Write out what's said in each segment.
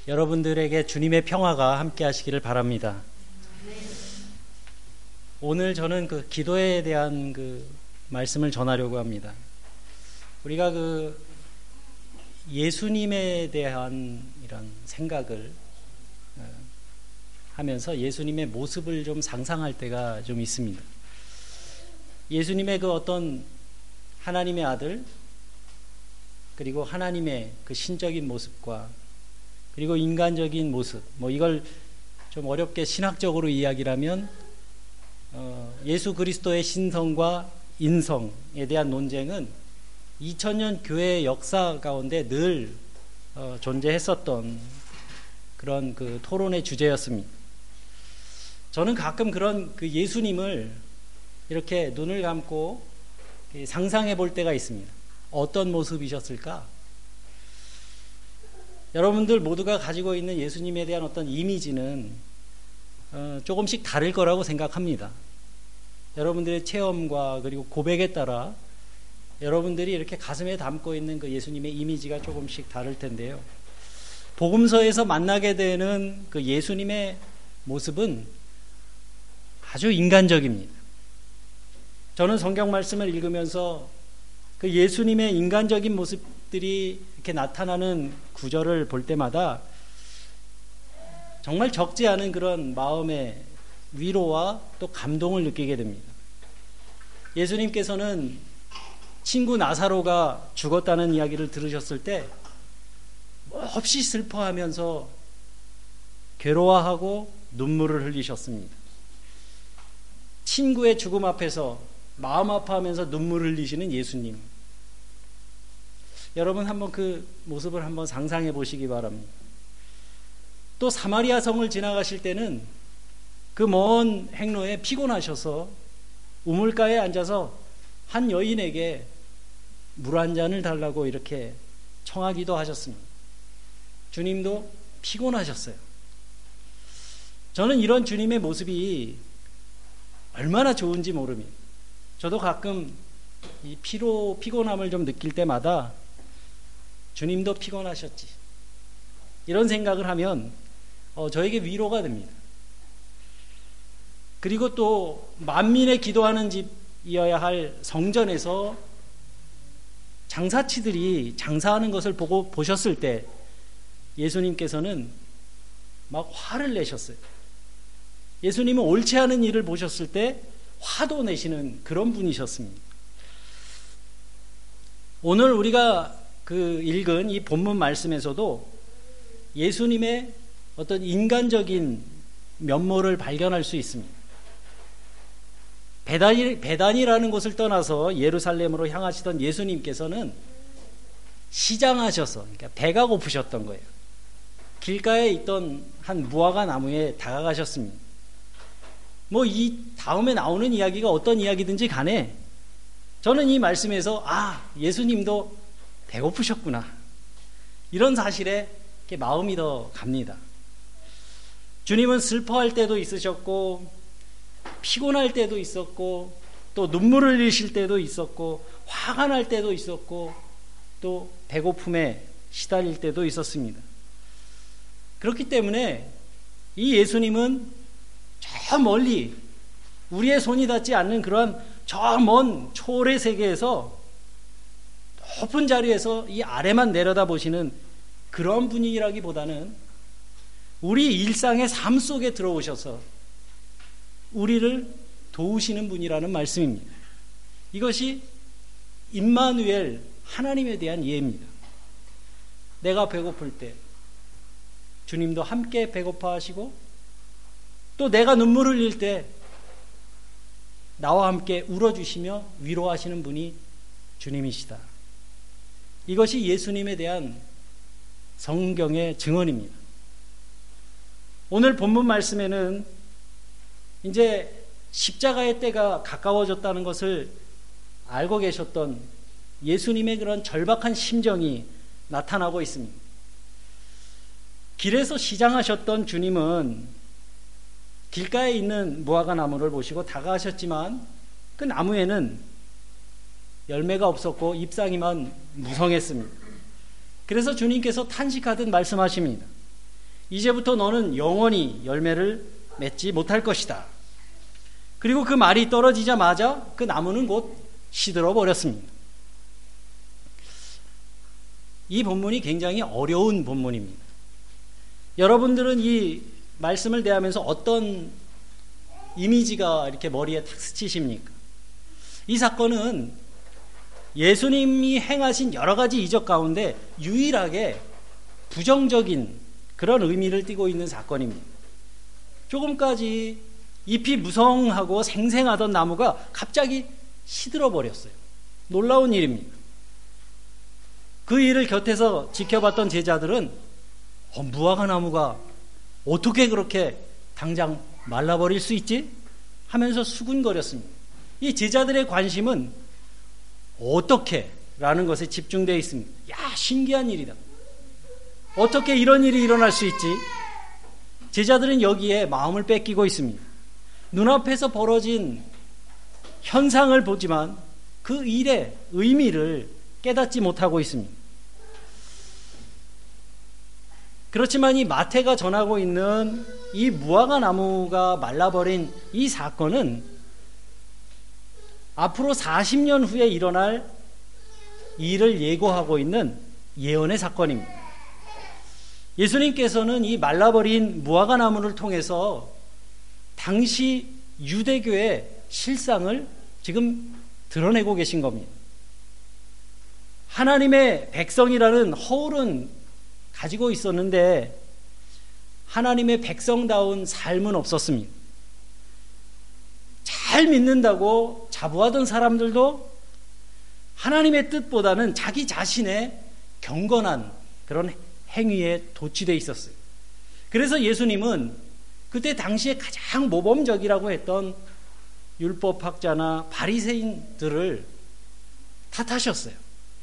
여러분들에게 주님의 평화가 함께 하시기를 바랍니다. 오늘 저는 기도에 대한 말씀을 전하려고 합니다. 우리가 예수님에 대한 이런 생각을 하면서 예수님의 모습을 좀 상상할 때가 좀 있습니다. 예수님의 어떤 하나님의 아들, 그리고 하나님의 신적인 모습과 그리고 인간적인 모습, 이걸 좀 어렵게 신학적으로 이야기를 하면 예수 그리스도의 신성과 인성에 대한 논쟁은 2000년 교회의 역사 가운데 늘 존재했었던 그런 토론의 주제였습니다. 저는 가끔 그런 예수님을 이렇게 눈을 감고 상상해 볼 때가 있습니다. 어떤 모습이셨을까? 여러분들 모두가 가지고 있는 예수님에 대한 어떤 이미지는 조금씩 다를 거라고 생각합니다. 여러분들의 체험과 그리고 고백에 따라 여러분들이 이렇게 가슴에 담고 있는 예수님의 이미지가 조금씩 다를 텐데요. 복음서에서 만나게 되는 예수님의 모습은 아주 인간적입니다. 저는 성경 말씀을 읽으면서 예수님의 인간적인 모습들이 이렇게 나타나는 구절을 볼 때마다 정말 적지 않은 그런 마음의 위로와 또 감동을 느끼게 됩니다. 예수님께서는 친구 나사로가 죽었다는 이야기를 들으셨을 때 몹시 슬퍼하면서 괴로워하고 눈물을 흘리셨습니다. 친구의 죽음 앞에서 마음 아파하면서 눈물을 흘리시는 예수님. 여러분 한번 그 모습을 한번 상상해 보시기 바랍니다. 또 사마리아 성을 지나가실 때는 그 먼 행로에 피곤하셔서 우물가에 앉아서 한 여인에게 물 한 잔을 달라고 이렇게 청하기도 하셨습니다. 주님도 피곤하셨어요. 저는 이런 주님의 모습이 얼마나 좋은지 모릅니다. 저도 가끔 이 피곤함을 좀 느낄 때마다 주님도 피곤하셨지, 이런 생각을 하면 저에게 위로가 됩니다. 그리고 또 만민의 기도하는 집이어야 할 성전에서 장사치들이 장사하는 것을 보셨을 때 예수님께서는 막 화를 내셨어요. 예수님은 옳지 않은 일을 보셨을 때 화도 내시는 그런 분이셨습니다. 오늘 우리가 읽은 이 본문 말씀에서도 예수님의 어떤 인간적인 면모를 발견할 수 있습니다. 베단이라는 곳을 떠나서 예루살렘으로 향하시던 예수님께서는 시장하셔서, 그러니까 배가 고프셨던 거예요. 길가에 있던 한 무화과 나무에 다가가셨습니다. 이 다음에 나오는 이야기가 어떤 이야기든지 간에 저는 이 말씀에서 예수님도 배고프셨구나, 이런 사실에 마음이 더 갑니다. 주님은 슬퍼할 때도 있으셨고 피곤할 때도 있었고 또 눈물을 흘리실 때도 있었고 화가 날 때도 있었고 또 배고픔에 시달릴 때도 있었습니다. 그렇기 때문에 이 예수님은 저 멀리 우리의 손이 닿지 않는 그러한 저 먼 초월의 세계에서 높은 자리에서 이 아래만 내려다 보시는 그런 분이라기보다는 우리 일상의 삶 속에 들어오셔서 우리를 도우시는 분이라는 말씀입니다. 이것이 임마누엘, 하나님에 대한 이해입니다. 내가 배고플 때 주님도 함께 배고파 하시고 또 내가 눈물을 흘릴 때 나와 함께 울어주시며 위로하시는 분이 주님이시다. 이것이 예수님에 대한 성경의 증언입니다. 오늘 본문 말씀에는 이제 십자가의 때가 가까워졌다는 것을 알고 계셨던 예수님의 그런 절박한 심정이 나타나고 있습니다. 길에서 시장하셨던 주님은 길가에 있는 무화과 나무를 보시고 다가가셨지만 그 나무에는 열매가 없었고 잎사귀만 무성했습니다. 그래서 주님께서 탄식하듯 말씀하십니다. 이제부터 너는 영원히 열매를 맺지 못할 것이다. 그리고 그 말이 떨어지자마자 그 나무는 곧 시들어 버렸습니다. 이 본문이 굉장히 어려운 본문입니다. 여러분들은 이 말씀을 대하면서 어떤 이미지가 이렇게 머리에 탁 스치십니까? 이 사건은 예수님이 행하신 여러 가지 이적 가운데 유일하게 부정적인 그런 의미를 띠고 있는 사건입니다. 조금까지 잎이 무성하고 생생하던 나무가 갑자기 시들어 버렸어요. 놀라운 일입니다. 그 일을 곁에서 지켜봤던 제자들은 무화과 나무가 어떻게 그렇게 당장 말라버릴 수 있지? 하면서 수군거렸습니다. 이 제자들의 관심은 어떻게? 라는 것에 집중되어 있습니다. 야, 신기한 일이다. 어떻게 이런 일이 일어날 수 있지? 제자들은 여기에 마음을 뺏기고 있습니다. 눈앞에서 벌어진 현상을 보지만 그 일의 의미를 깨닫지 못하고 있습니다. 그렇지만 이 마태가 전하고 있는 이 무화과 나무가 말라버린 이 사건은 앞으로 40년 후에 일어날 일을 예고하고 있는 예언의 사건입니다. 예수님께서는 이 말라버린 무화과 나무를 통해서 당시 유대교의 실상을 지금 드러내고 계신 겁니다. 하나님의 백성이라는 허울은 가지고 있었는데 하나님의 백성다운 삶은 없었습니다. 잘 믿는다고 자부하던 사람들도 하나님의 뜻보다는 자기 자신의 경건한 그런 행위에 도취되어 있었어요. 그래서 예수님은 그때 당시에 가장 모범적이라고 했던 율법학자나 바리새인들을 탓하셨어요.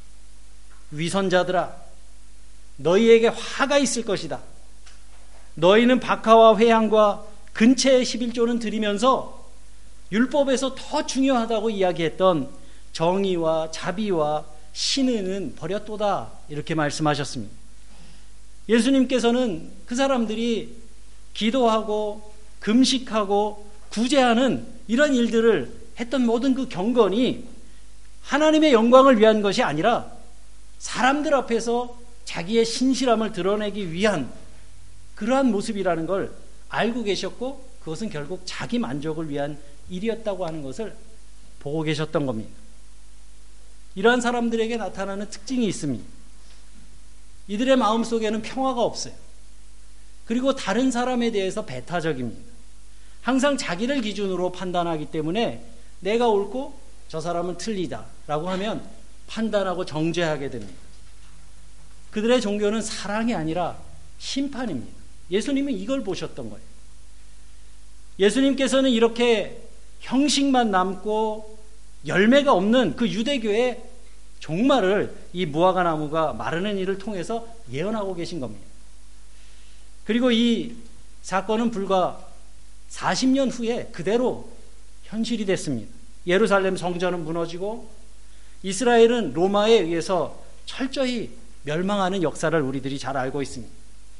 위선자들아, 너희에게 화가 있을 것이다. 너희는 박하와 회향과 근체의 11조는 드리면서 율법에서 더 중요하다고 이야기했던 정의와 자비와 신의는 버렸도다. 이렇게 말씀하셨습니다. 예수님께서는 그 사람들이 기도하고 금식하고 구제하는 이런 일들을 했던 모든 그 경건이 하나님의 영광을 위한 것이 아니라 사람들 앞에서 자기의 신실함을 드러내기 위한 그러한 모습이라는 걸 알고 계셨고 그것은 결국 자기 만족을 위한 일이었다고 하는 것을 보고 계셨던 겁니다. 이러한 사람들에게 나타나는 특징이 있습니다. 이들의 마음속에는 평화가 없어요. 그리고 다른 사람에 대해서 배타적입니다. 항상 자기를 기준으로 판단하기 때문에 내가 옳고 저 사람은 틀리다 라고 하면 판단하고 정죄하게 됩니다. 그들의 종교는 사랑이 아니라 심판입니다. 예수님은 이걸 보셨던 거예요. 예수님께서는 이렇게 형식만 남고 열매가 없는 그 유대교의 종말을 이 무화과 나무가 마르는 일을 통해서 예언하고 계신 겁니다. 그리고 이 사건은 불과 40년 후에 그대로 현실이 됐습니다. 예루살렘 성전은 무너지고 이스라엘은 로마에 의해서 철저히 멸망하는 역사를 우리들이 잘 알고 있습니다.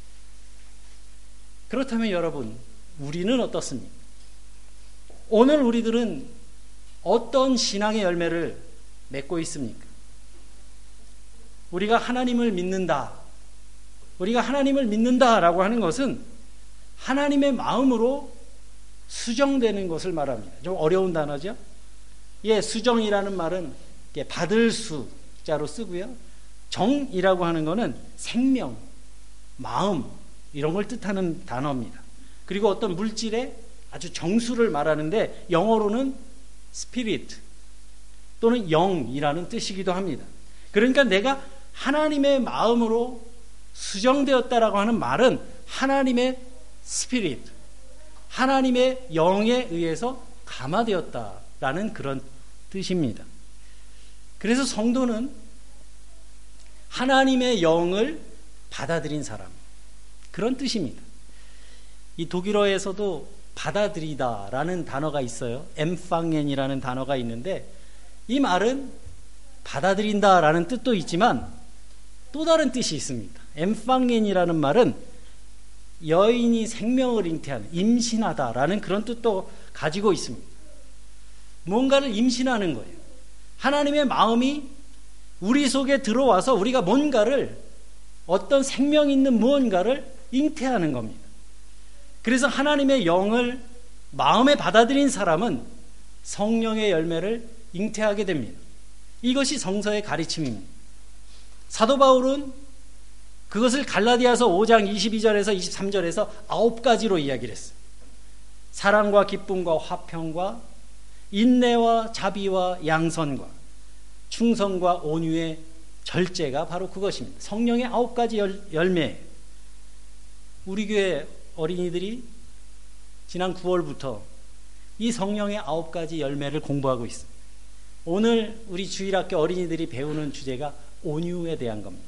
그렇다면 여러분, 우리는 어떻습니까? 오늘 우리들은 어떤 신앙의 열매를 맺고 있습니까? 우리가 하나님을 믿는다. 우리가 하나님을 믿는다라고 하는 것은 하나님의 마음으로 수정되는 것을 말합니다. 좀 어려운 단어죠? 예, 수정이라는 말은 받을 수자로 쓰고요. 정이라고 하는 것은 생명, 마음 이런 걸 뜻하는 단어입니다. 그리고 어떤 물질의 아주 정수를 말하는데 영어로는 spirit 또는 영이라는 뜻이기도 합니다. 그러니까 내가 하나님의 마음으로 수정되었다라고 하는 말은 하나님의 spirit, 하나님의 영에 의해서 감화되었다라는 그런 뜻입니다. 그래서 성도는 하나님의 영을 받아들인 사람, 그런 뜻입니다. 이 독일어에서도 받아들이다라는 단어가 있어요. 엠팡겐이라는 단어가 있는데 이 말은 받아들인다라는 뜻도 있지만 또 다른 뜻이 있습니다. 엠팡겐이라는 말은 여인이 생명을 잉태하는, 임신하다라는 그런 뜻도 가지고 있습니다. 뭔가를 임신하는 거예요. 하나님의 마음이 우리 속에 들어와서 우리가 뭔가를, 어떤 생명 있는 무언가를 잉태하는 겁니다. 그래서 하나님의 영을 마음에 받아들인 사람은 성령의 열매를 잉태하게 됩니다. 이것이 성서의 가르침입니다. 사도 바울은 그것을 갈라디아서 5장 22절에서 23절에서 9가지로 이야기를 했어요. 사랑과 기쁨과 화평과 인내와 자비와 양선과 충성과 온유의 절제가 바로 그것입니다. 성령의 9가지 열매. 우리 교회 어린이들이 지난 9월부터 이 성령의 9가지 열매를 공부하고 있습니다. 오늘 우리 주일학교 어린이들이 배우는 주제가 온유에 대한 겁니다.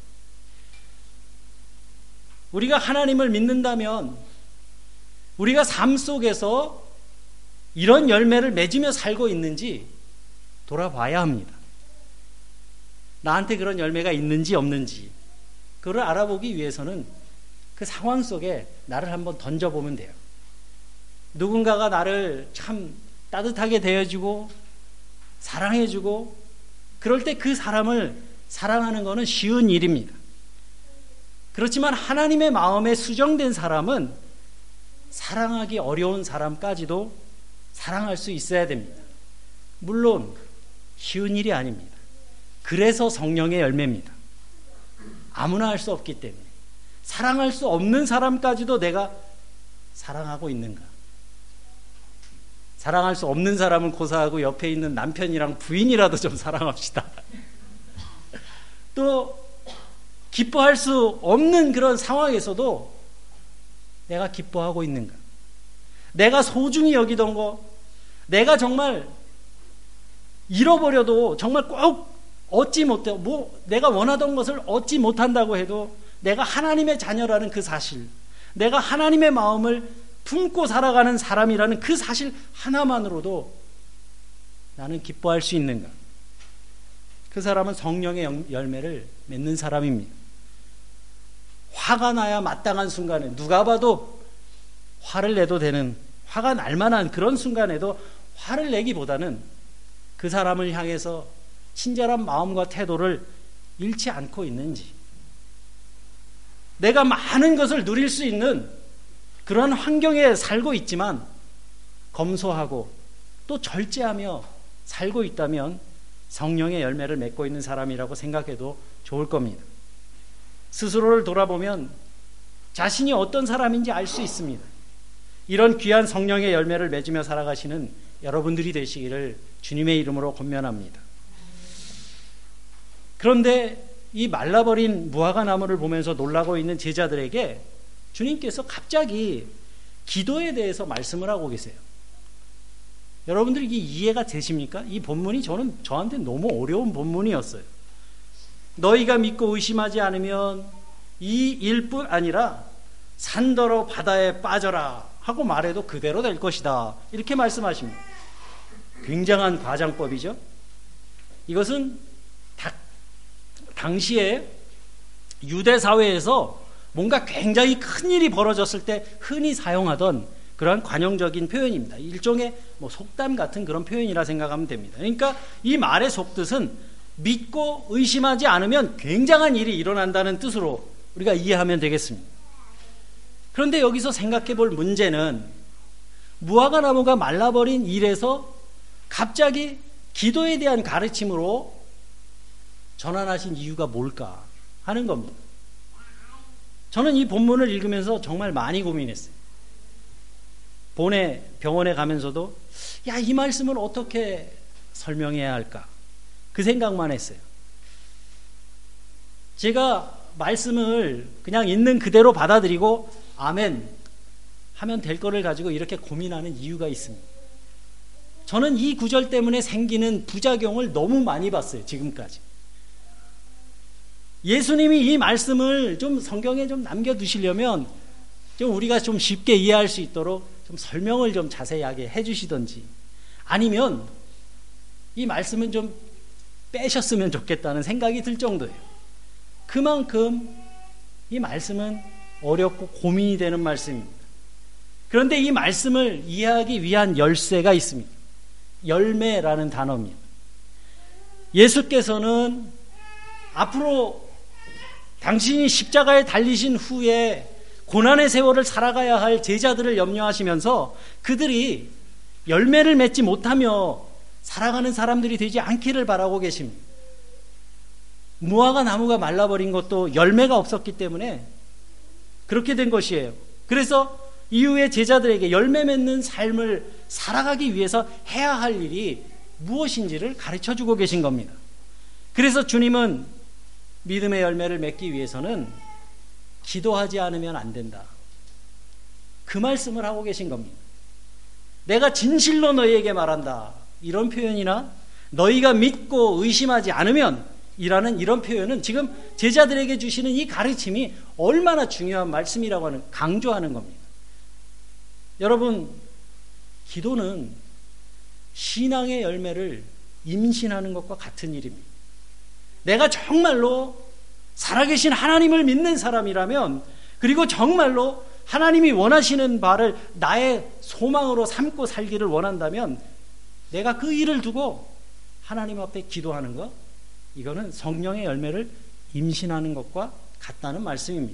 우리가 하나님을 믿는다면 우리가 삶 속에서 이런 열매를 맺으며 살고 있는지 돌아봐야 합니다. 나한테 그런 열매가 있는지 없는지 그걸 알아보기 위해서는 그 상황 속에 나를 한번 던져보면 돼요. 누군가가 나를 참 따뜻하게 대해주고 사랑해주고 그럴 때 그 사람을 사랑하는 것은 쉬운 일입니다. 그렇지만 하나님의 마음에 수정된 사람은 사랑하기 어려운 사람까지도 사랑할 수 있어야 됩니다. 물론 쉬운 일이 아닙니다. 그래서 성령의 열매입니다. 아무나 할 수 없기 때문에. 사랑할 수 없는 사람까지도 내가 사랑하고 있는가? 사랑할 수 없는 사람은 고사하고 옆에 있는 남편이랑 부인이라도 좀 사랑합시다. 또 기뻐할 수 없는 그런 상황에서도 내가 기뻐하고 있는가? 내가 소중히 여기던 거, 내가 정말 잃어버려도 정말 꼭 얻지 못해, 내가 원하던 것을 얻지 못한다고 해도 내가 하나님의 자녀라는 그 사실, 내가 하나님의 마음을 품고 살아가는 사람이라는 그 사실 하나만으로도 나는 기뻐할 수 있는가? 그 사람은 성령의 열매를 맺는 사람입니다. 화가 나야 마땅한 순간에 누가 봐도 화를 내도 되는, 화가 날 만한 그런 순간에도 화를 내기보다는 그 사람을 향해서 친절한 마음과 태도를 잃지 않고 있는지, 내가 많은 것을 누릴 수 있는 그런 환경에 살고 있지만 검소하고 또 절제하며 살고 있다면 성령의 열매를 맺고 있는 사람이라고 생각해도 좋을 겁니다. 스스로를 돌아보면 자신이 어떤 사람인지 알 수 있습니다. 이런 귀한 성령의 열매를 맺으며 살아가시는 여러분들이 되시기를 주님의 이름으로 권면합니다. 그런데 이 말라버린 무화과 나무를 보면서 놀라고 있는 제자들에게 주님께서 갑자기 기도에 대해서 말씀을 하고 계세요. 여러분들 이게 이해가 되십니까? 이 본문이 저한테 너무 어려운 본문이었어요. 너희가 믿고 의심하지 않으면 이 일뿐 아니라 산더러 바다에 빠져라 하고 말해도 그대로 될 것이다. 이렇게 말씀하십니다. 굉장한 과장법이죠. 이것은 당시에 유대 사회에서 뭔가 굉장히 큰 일이 벌어졌을 때 흔히 사용하던 그러한 관용적인 표현입니다. 일종의 속담 같은 그런 표현이라 생각하면 됩니다. 그러니까 이 말의 속뜻은 믿고 의심하지 않으면 굉장한 일이 일어난다는 뜻으로 우리가 이해하면 되겠습니다. 그런데 여기서 생각해 볼 문제는 무화과 나무가 말라버린 일에서 갑자기 기도에 대한 가르침으로 전환하신 이유가 뭘까 하는 겁니다. 저는 이 본문을 읽으면서 정말 많이 고민했어요. 병원에 가면서도 이 말씀을 어떻게 설명해야 할까 그 생각만 했어요. 제가 말씀을 그냥 있는 그대로 받아들이고 아멘 하면 될 거를 가지고 이렇게 고민하는 이유가 있습니다. 저는 이 구절 때문에 생기는 부작용을 너무 많이 봤어요. 지금까지. 예수님이 이 말씀을 좀 성경에 좀 남겨두시려면 좀 우리가 좀 쉽게 이해할 수 있도록 좀 설명을 좀 자세하게 해주시던지, 아니면 이 말씀은 좀 빼셨으면 좋겠다는 생각이 들 정도예요. 그만큼 이 말씀은 어렵고 고민이 되는 말씀입니다. 그런데 이 말씀을 이해하기 위한 열쇠가 있습니다. 열매라는 단어입니다. 예수께서는 앞으로 당신이 십자가에 달리신 후에 고난의 세월을 살아가야 할 제자들을 염려하시면서 그들이 열매를 맺지 못하며 살아가는 사람들이 되지 않기를 바라고 계십니다. 무화과 나무가 말라버린 것도 열매가 없었기 때문에 그렇게 된 것이에요. 그래서 이후에 제자들에게 열매 맺는 삶을 살아가기 위해서 해야 할 일이 무엇인지를 가르쳐주고 계신 겁니다. 그래서 주님은 믿음의 열매를 맺기 위해서는 기도하지 않으면 안 된다, 그 말씀을 하고 계신 겁니다. 내가 진실로 너희에게 말한다, 이런 표현이나 너희가 믿고 의심하지 않으면 이라는 이런 표현은 지금 제자들에게 주시는 이 가르침이 얼마나 중요한 말씀이라고 강조하는 겁니다. 여러분, 기도는 신앙의 열매를 임신하는 것과 같은 일입니다. 내가 정말로 살아계신 하나님을 믿는 사람이라면, 그리고 정말로 하나님이 원하시는 바를 나의 소망으로 삼고 살기를 원한다면, 내가 그 일을 두고 하나님 앞에 기도하는 것, 이거는 성령의 열매를 임신하는 것과 같다는 말씀입니다.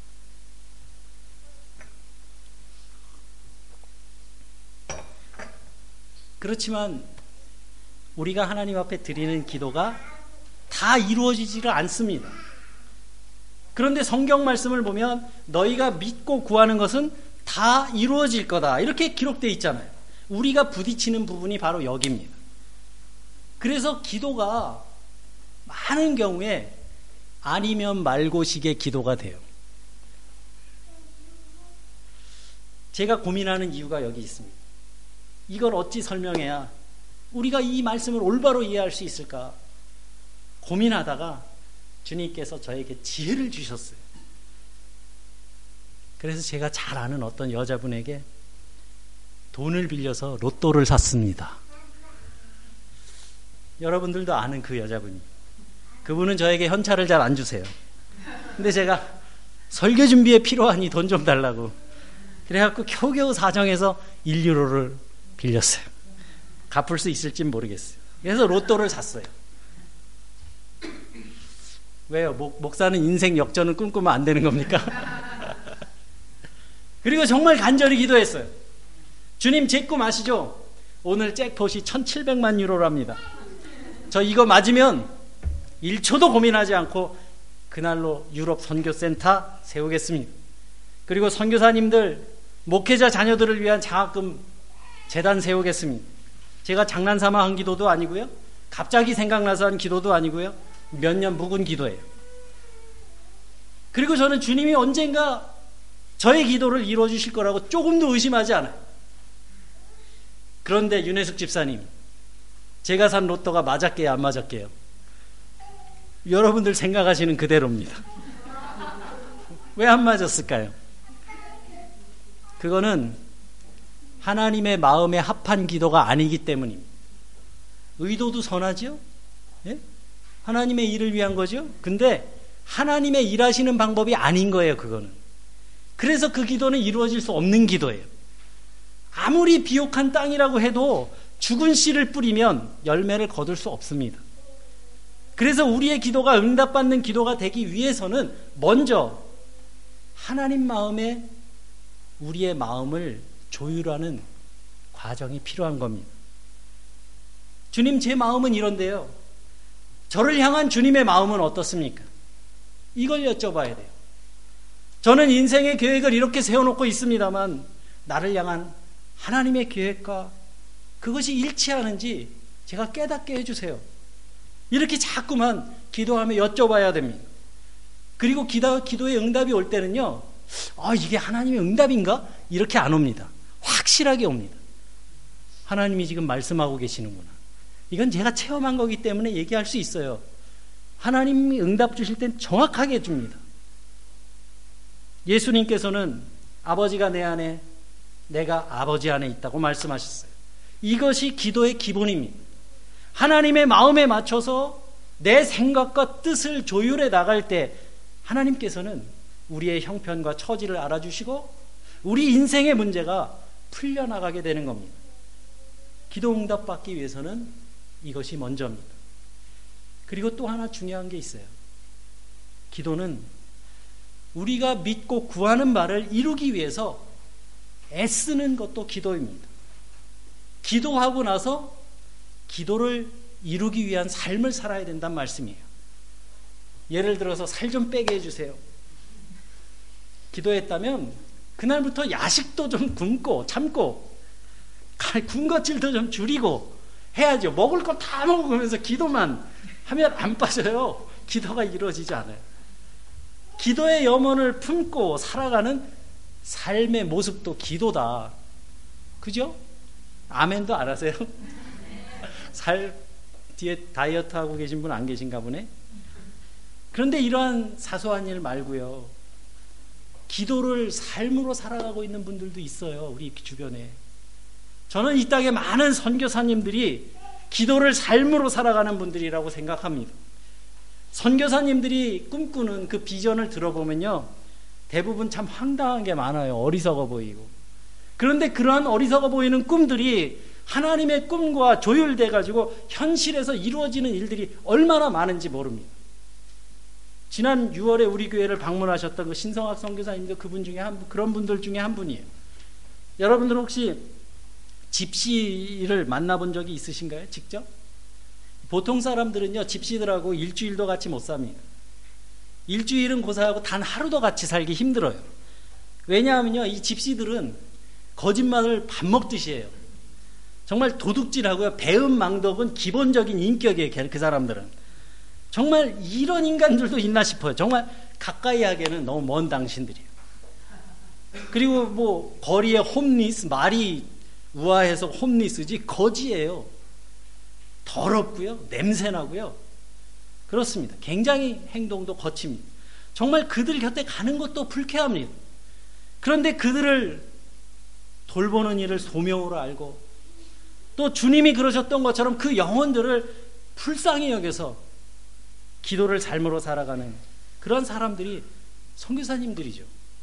그렇지만 우리가 하나님 앞에 드리는 기도가 다 이루어지지를 않습니다. 그런데 성경 말씀을 보면 너희가 믿고 구하는 것은 다 이루어질 거다, 이렇게 기록되어 있잖아요. 우리가 부딪히는 부분이 바로 여기입니다. 그래서 기도가 많은 경우에 아니면 말고식의 기도가 돼요. 제가 고민하는 이유가 여기 있습니다. 이걸 어찌 설명해야 우리가 이 말씀을 올바로 이해할 수 있을까 고민하다가 주님께서 저에게 지혜를 주셨어요. 그래서 제가 잘 아는 어떤 여자분에게 돈을 빌려서 로또를 샀습니다. 여러분들도 아는 그 여자분이, 그분은 저에게 현찰을 잘 안 주세요. 근데 제가 설교 준비에 필요하니 돈 좀 달라고 그래갖고 겨우겨우 사정해서 1유로를 빌렸어요. 갚을 수 있을진 모르겠어요. 그래서 로또를 샀어요. 왜요? 목사는 인생 역전을 꿈꾸면 안 되는 겁니까? 그리고 정말 간절히 기도했어요. 주님, 제 꿈 아시죠? 오늘 잭폿이 1700만 유로랍니다. 저 이거 맞으면 1초도 고민하지 않고 그날로 유럽 선교센터 세우겠습니다. 그리고 선교사님들, 목회자 자녀들을 위한 장학금 재단 세우겠습니다. 제가 장난삼아 한 기도도 아니고요, 갑자기 생각나서 한 기도도 아니고요, 몇 년 묵은 기도예요. 그리고 저는 주님이 언젠가 저의 기도를 이루어 주실 거라고 조금도 의심하지 않아요. 그런데 윤혜숙 집사님, 제가 산 로또가 맞았게요, 안 맞았게요? 여러분들 생각하시는 그대로입니다. 왜 안 맞았을까요? 그거는 하나님의 마음에 합한 기도가 아니기 때문입니다. 의도도 선하죠? 예? 하나님의 일을 위한 거죠? 근데 하나님의 일하시는 방법이 아닌 거예요, 그거는. 그래서 그 기도는 이루어질 수 없는 기도예요. 아무리 비옥한 땅이라고 해도 죽은 씨를 뿌리면 열매를 거둘 수 없습니다. 그래서 우리의 기도가 응답받는 기도가 되기 위해서는 먼저 하나님 마음에 우리의 마음을 조율하는 과정이 필요한 겁니다. 주님, 제 마음은 이런데요, 저를 향한 주님의 마음은 어떻습니까? 이걸 여쭤봐야 돼요. 저는 인생의 계획을 이렇게 세워놓고 있습니다만 나를 향한 하나님의 계획과 그것이 일치하는지 제가 깨닫게 해주세요. 이렇게 자꾸만 기도하며 여쭤봐야 됩니다. 그리고 기도의 응답이 올 때는요, 이게 하나님의 응답인가? 이렇게 안 옵니다. 확실하게 옵니다. 하나님이 지금 말씀하고 계시는구나. 이건 제가 체험한 거기 때문에 얘기할 수 있어요. 하나님이 응답 주실 땐 정확하게 줍니다. 예수님께서는 아버지가 내 안에, 내가 아버지 안에 있다고 말씀하셨어요. 이것이 기도의 기본입니다. 하나님의 마음에 맞춰서 내 생각과 뜻을 조율해 나갈 때 하나님께서는 우리의 형편과 처지를 알아주시고 우리 인생의 문제가 풀려나가게 되는 겁니다. 기도 응답받기 위해서는 이것이 먼저입니다. 그리고 또 하나 중요한 게 있어요. 기도는 우리가 믿고 구하는 바를 이루기 위해서 애쓰는 것도 기도입니다. 기도하고 나서 기도를 이루기 위한 삶을 살아야 된다는 말씀이에요. 예를 들어서 살 좀 빼게 해주세요. 기도했다면 그날부터 야식도 좀 굶고 참고 군것질도 좀 줄이고 해야죠. 먹을 거 다 먹으면서 기도만 하면 안 빠져요. 기도가 이루어지지 않아요. 기도의 염원을 품고 살아가는 삶의 모습도 기도다. 그죠? 아멘도 안 하세요? 뒤에 다이어트 하고 계신 분 안 계신가 보네. 그런데 이러한 사소한 일 말고요, 기도를 삶으로 살아가고 있는 분들도 있어요. 우리 주변에. 저는 이 땅에 많은 선교사님들이 기도를 삶으로 살아가는 분들이라고 생각합니다. 선교사님들이 꿈꾸는 그 비전을 들어보면요, 대부분 참 황당한 게 많아요. 어리석어 보이고. 그런데 그러한 어리석어 보이는 꿈들이 하나님의 꿈과 조율돼 가지고 현실에서 이루어지는 일들이 얼마나 많은지 모릅니다. 지난 6월에 우리 교회를 방문하셨던 그 신성학 선교사님도 그분 중에 그런 분들 중에 한 분이에요. 여러분들 혹시 집시를 만나본 적이 있으신가요? 직접? 보통 사람들은요, 집시들하고 일주일도 같이 못 삽니다. 일주일은 고사하고 단 하루도 같이 살기 힘들어요. 왜냐하면요, 이 집시들은 거짓말을 밥 먹듯이 해요. 정말 도둑질하고요, 배은망덕은 기본적인 인격이에요. 그 사람들은. 정말 이런 인간들도 있나 싶어요. 정말 가까이 하기에는 너무 먼 당신들이에요. 그리고 뭐 거리에 홈리스, 말이 우아해서 홈리스지 거지예요. 더럽고요, 냄새나고요. 그렇습니다. 굉장히 행동도 거칩니다. 정말 그들 곁에 가는 것도 불쾌합니다. 그런데 그들을 돌보는 일을 소명으로 알고 또 주님이 그러셨던 것처럼 그 영혼들을 불쌍히 여겨서 기도를 삶으로 살아가는 그런 사람들이 선교사님들이죠.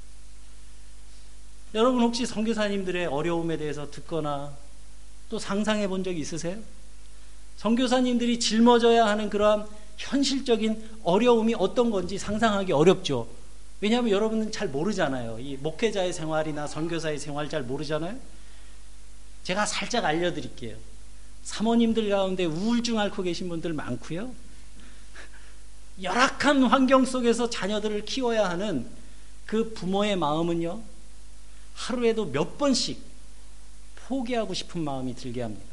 여러분 혹시 선교사님들의 어려움에 대해서 듣거나 또 상상해 본 적이 있으세요? 선교사님들이 짊어져야 하는 그러한 현실적인 어려움이 어떤 건지 상상하기 어렵죠. 왜냐하면 여러분은 잘 모르잖아요. 이 목회자의 생활이나 선교사의 생활 잘 모르잖아요. 제가 살짝 알려드릴게요. 사모님들 가운데 우울증 앓고 계신 분들 많고요. 열악한 환경 속에서 자녀들을 키워야 하는 그 부모의 마음은요, 하루에도 몇 번씩 포기하고 싶은 마음이 들게 합니다.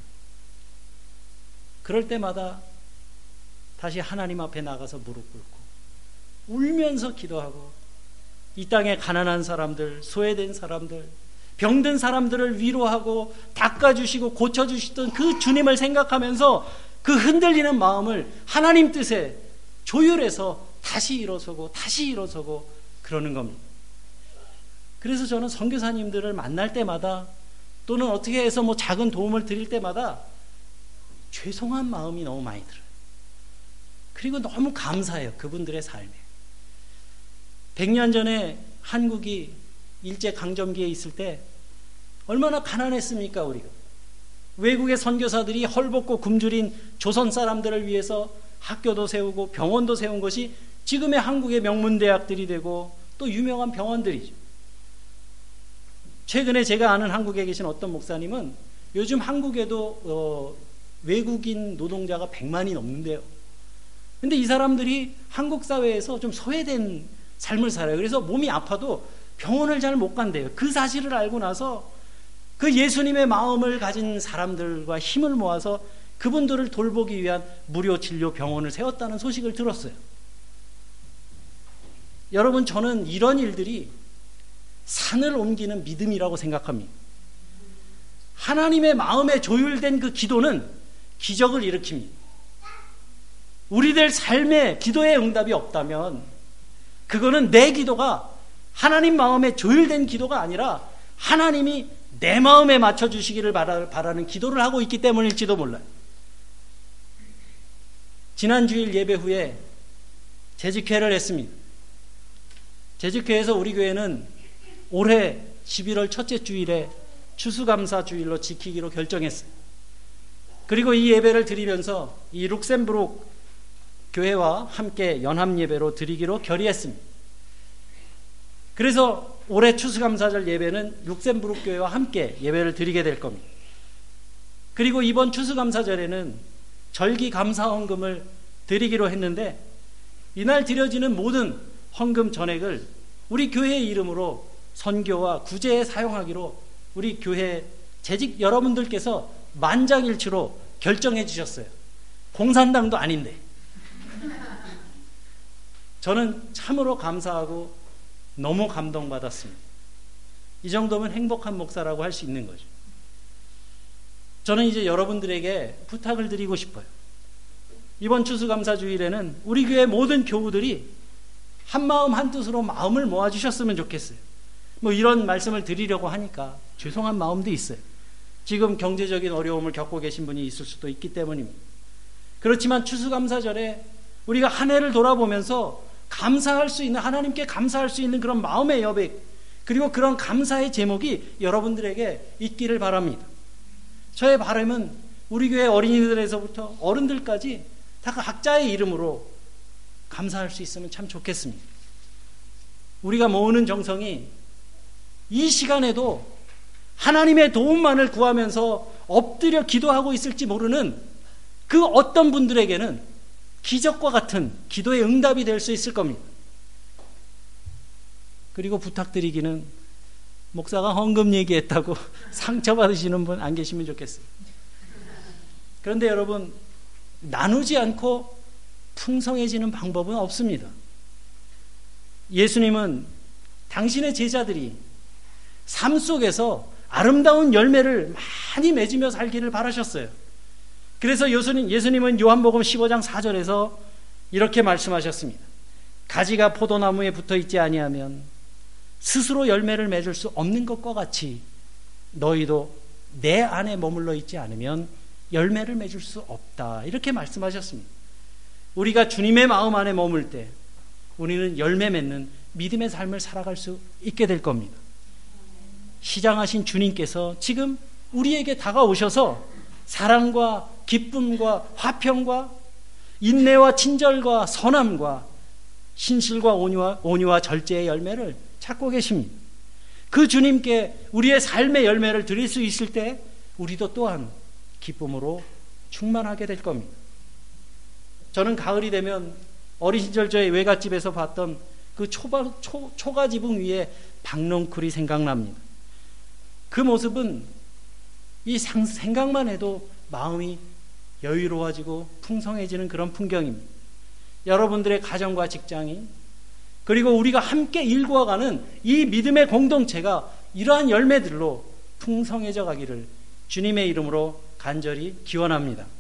그럴 때마다 다시 하나님 앞에 나가서 무릎 꿇고 울면서 기도하고 이 땅에 가난한 사람들, 소외된 사람들, 병든 사람들을 위로하고 닦아주시고 고쳐주시던 그 주님을 생각하면서 그 흔들리는 마음을 하나님 뜻에 조율해서 다시 일어서고 다시 일어서고 그러는 겁니다. 그래서 저는 선교사님들을 만날 때마다 또는 어떻게 해서 뭐 작은 도움을 드릴 때마다 죄송한 마음이 너무 많이 들어요. 그리고 너무 감사해요. 그분들의 삶에. 100년 전에 한국이 일제강점기에 있을 때 얼마나 가난했습니까, 우리가. 외국의 선교사들이 헐벗고 굶주린 조선 사람들을 위해서 학교도 세우고 병원도 세운 것이 지금의 한국의 명문대학들이 되고 또 유명한 병원들이죠. 최근에 제가 아는 한국에 계신 어떤 목사님은 요즘 한국에도 외국인 노동자가 100만이 넘는데요. 근데 이 사람들이 한국 사회에서 좀 소외된 삶을 살아요. 그래서 몸이 아파도 병원을 잘 못 간대요. 그 사실을 알고 나서 그 예수님의 마음을 가진 사람들과 힘을 모아서 그분들을 돌보기 위한 무료 진료 병원을 세웠다는 소식을 들었어요. 여러분, 저는 이런 일들이 산을 옮기는 믿음이라고 생각합니다. 하나님의 마음에 조율된 그 기도는 기적을 일으킵니다. 우리들 삶에 기도의 응답이 없다면 그거는 내 기도가 하나님 마음에 조율된 기도가 아니라 하나님이 내 마음에 맞춰주시기를 바라는 기도를 하고 있기 때문일지도 몰라요. 지난 주일 예배 후에 재직회를 했습니다. 재직회에서 우리 교회는 올해 11월 첫째 주일에 추수감사 주일로 지키기로 결정했어요. 그리고 이 예배를 드리면서 이 룩셈부르크 교회와 함께 연합 예배로 드리기로 결의했습니다. 그래서 올해 추수감사절 예배는 룩셈부르크 교회와 함께 예배를 드리게 될 겁니다. 그리고 이번 추수감사절에는 절기 감사 헌금을 드리기로 했는데, 이날 드려지는 모든 헌금 전액을 우리 교회의 이름으로 선교와 구제에 사용하기로 우리 교회 재직 여러분들께서 만장일치로 결정해 주셨어요. 공산당도 아닌데. 저는 참으로 감사하고 너무 감동받았습니다. 이 정도면 행복한 목사라고 할 수 있는 거죠. 저는 이제 여러분들에게 부탁을 드리고 싶어요. 이번 추수감사 주일에는 우리 교회 모든 교우들이 한마음 한뜻으로 마음을 모아주셨으면 좋겠어요. 뭐 이런 말씀을 드리려고 하니까 죄송한 마음도 있어요. 지금 경제적인 어려움을 겪고 계신 분이 있을 수도 있기 때문입니다. 그렇지만 추수감사절에 우리가 한 해를 돌아보면서 감사할 수 있는, 하나님께 감사할 수 있는 그런 마음의 여백, 그리고 그런 감사의 제목이 여러분들에게 있기를 바랍니다. 저의 바람은 우리 교회 어린이들에서부터 어른들까지 다 각자의 이름으로 감사할 수 있으면 참 좋겠습니다. 우리가 모으는 정성이 이 시간에도 하나님의 도움만을 구하면서 엎드려 기도하고 있을지 모르는 그 어떤 분들에게는 기적과 같은 기도의 응답이 될 수 있을 겁니다. 그리고 부탁드리기는, 목사가 헌금 얘기했다고 상처받으시는 분 안 계시면 좋겠어요. 그런데 여러분, 나누지 않고 풍성해지는 방법은 없습니다. 예수님은 당신의 제자들이 삶 속에서 아름다운 열매를 많이 맺으며 살기를 바라셨어요. 그래서 예수님은 요한복음 15장 4절에서 이렇게 말씀하셨습니다. 가지가 포도나무에 붙어 있지 아니하면 스스로 열매를 맺을 수 없는 것과 같이 너희도 내 안에 머물러 있지 않으면 열매를 맺을 수 없다. 이렇게 말씀하셨습니다. 우리가 주님의 마음 안에 머물 때 우리는 열매 맺는 믿음의 삶을 살아갈 수 있게 될 겁니다. 시장하신 주님께서 지금 우리에게 다가오셔서 사랑과 기쁨과 화평과 인내와 친절과 선함과 신실과 온유와 절제의 열매를 찾고 계십니다. 그 주님께 우리의 삶의 열매를 드릴 수 있을 때 우리도 또한 기쁨으로 충만하게 될 겁니다. 저는 가을이 되면 어린 시절 저의 외갓집에서 봤던 그 초가 지붕 위에 박농쿨이 생각납니다. 그 모습은 이 생각만 해도 마음이 여유로워지고 풍성해지는 그런 풍경입니다. 여러분들의 가정과 직장이, 그리고 우리가 함께 일구어가는 이 믿음의 공동체가 이러한 열매들로 풍성해져 가기를 주님의 이름으로 간절히 기원합니다.